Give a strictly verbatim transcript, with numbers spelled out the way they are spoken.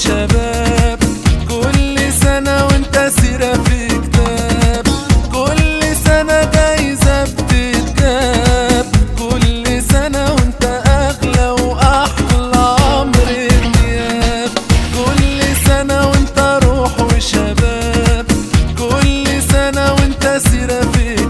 وشباب، كل سنة وانت سيرة في كتاب، كل سنة جايزة بتتجاب، كل سنة وانت أغلى وأحلى عمرو دياب، كل سنة وانت روح وشباب، كل سنة وانت سيرة في